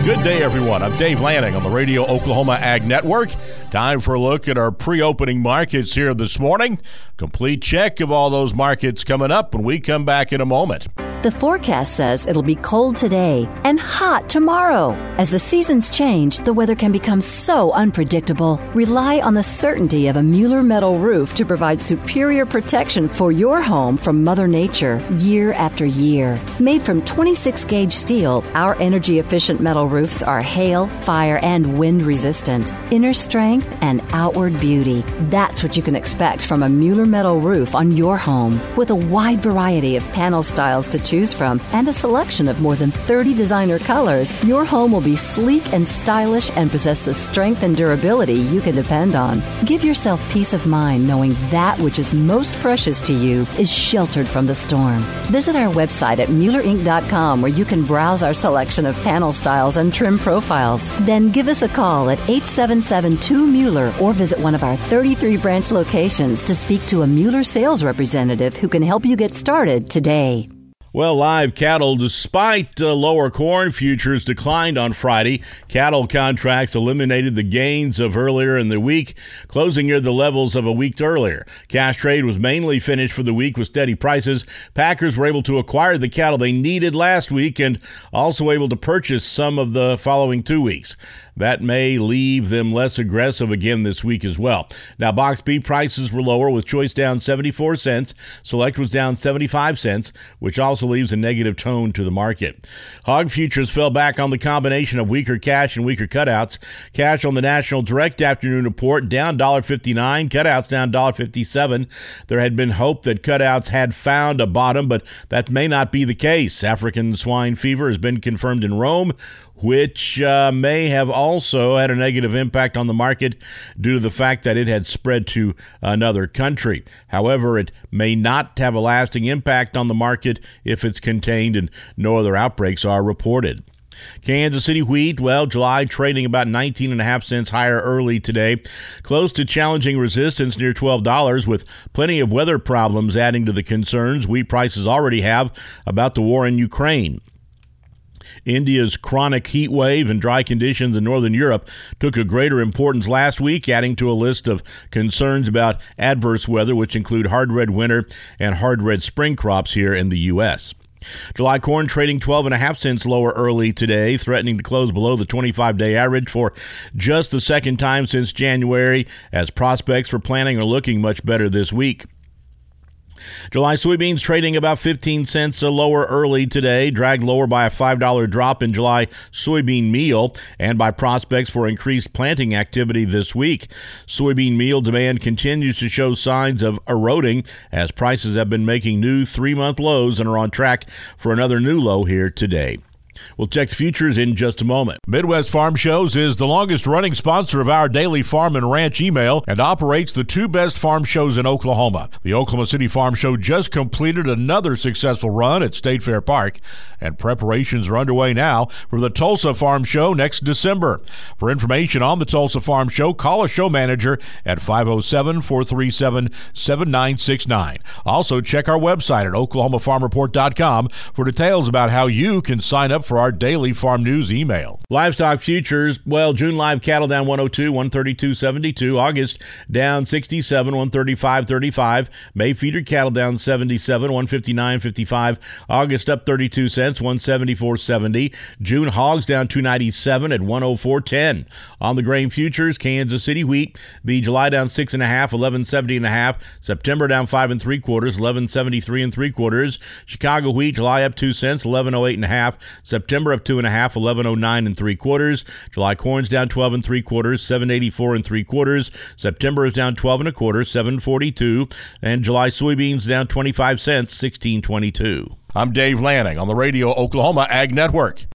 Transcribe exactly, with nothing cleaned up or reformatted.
Good day, everyone. I'm Dave Lanning on the Radio Oklahoma Ag Network. Time for a look at our pre-opening markets here this morning. Complete check of all those markets coming up when we come back in a moment. The forecast says it'll be cold today and hot tomorrow. As the seasons change, the weather can become so unpredictable. Rely on the certainty of a Mueller metal roof to provide superior protection for your home from Mother Nature year after year. Made from twenty-six gauge steel, our energy-efficient metal roofs are hail, fire, and wind resistant. Inner strength and outward beauty. That's what you can expect from a Mueller metal roof on your home. With a wide variety of panel styles to choose from and a selection of more than thirty designer colors, your home will be sleek and stylish and possess the strength and durability you can depend on. Give yourself peace of mind knowing that which is most precious to you is sheltered from the storm. Visit our website at Mueller Inc dot com where you can browse our selection of panel styles and trim profiles. Then give us a call at eight seven seven two Mueller or visit one of our thirty-three branch locations to speak to a Mueller sales representative who can help you get started today. Well, live cattle, despite uh, lower corn futures, declined on Friday. Cattle contracts eliminated the gains of earlier in the week, closing near the levels of a week earlier. Cash trade was mainly finished for the week with steady prices. Packers were able to acquire the cattle they needed last week and also able to purchase some of the following two weeks. That may leave them less aggressive again this week as well. Now, box beef prices were lower, with choice down seventy-four cents. Select was down seventy-five cents, which also leaves a negative tone to the market. Hog futures fell back on the combination of weaker cash and weaker cutouts. Cash on the National Direct Afternoon Report down one dollar fifty-nine, cutouts down one dollar fifty-seven. There had been hope that cutouts had found a bottom, but that may not be the case. African swine fever has been confirmed in Rome, which uh, may have also had a negative impact on the market due to the fact that it had spread to another country. However, it may not have a lasting impact on the market if it's contained and no other outbreaks are reported. Kansas City wheat, well, July trading about nineteen and a half cents higher early today, close to challenging resistance near twelve dollars, with plenty of weather problems adding to the concerns wheat prices already have about the war in Ukraine. India's chronic heat wave and dry conditions in northern Europe took a greater importance last week, adding to a list of concerns about adverse weather, which include hard red winter and hard red spring crops here in the U S. July corn trading twelve and a half cents lower early today, threatening to close below the twenty-five day average for just the second time since January, as prospects for planting are looking much better this week. July soybeans trading about fifteen cents lower early today, dragged lower by a five dollar drop in July soybean meal and by prospects for increased planting activity this week. Soybean meal demand continues to show signs of eroding as prices have been making new three-month lows and are on track for another new low here today. We'll check the futures in just a moment. Midwest Farm Shows is the longest-running sponsor of our daily farm and ranch email and operates the two best farm shows in Oklahoma. The Oklahoma City Farm Show just completed another successful run at State Fair Park, and preparations are underway now for the Tulsa Farm Show next December. For information on the Tulsa Farm Show, call a show manager at five oh seven, four three seven, seven nine six nine. Also, check our website at oklahoma farm report dot com for details about how you can sign up for our daily farm news email. Livestock futures, well, June live cattle down one oh two, one thirty-two seventy-two. August down sixty-seven, one thirty-five thirty-five. May feeder cattle down seventy-seven, one fifty-nine fifty-five. August up thirty-two cents, one seventy-four seventy. June hogs down two ninety-seven at one oh four ten. On the grain futures, Kansas City wheat, the July down six and a half, eleven seventy and a half. September down five and three quarters, eleven seventy-three and three quarters. Chicago wheat, July up two cents, eleven oh eight and a half. September up two and a half, eleven oh nine and three quarters. July corn's down twelve and three quarters, seven eighty-four and three quarters. September is down twelve and a quarter, seven forty-two, and July soybeans down twenty-five cents, sixteen twenty-two. I'm Dave Lanning on the Radio Oklahoma Ag Network.